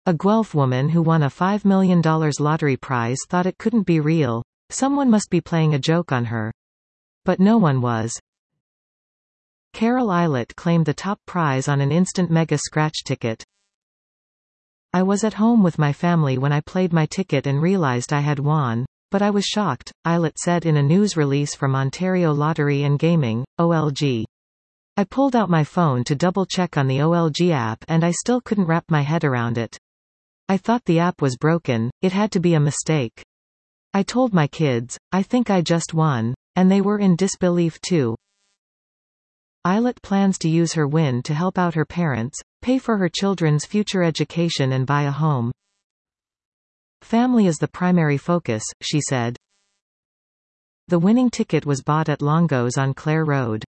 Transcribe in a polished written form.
A Guelph woman who won a $5 million lottery prize thought it couldn't be real. Someone must be playing a joke on her. But no one was. Carol Eilert claimed the top prize on an instant mega scratch ticket. I was at home with my family when I played my ticket and realized I had won. But I was shocked, Eilert said in a news release from Ontario Lottery and Gaming, OLG. I pulled out my phone to double-check on the OLG app and I still couldn't wrap my head around it. I thought the app was broken, it had to be a mistake. I told my kids, I think I just won. And they were in disbelief too. Eilert plans to use her win to help out her parents, pay for her children's future education and buy a home. Family is the primary focus, she said. The winning ticket was bought at Longo's on Clare Road.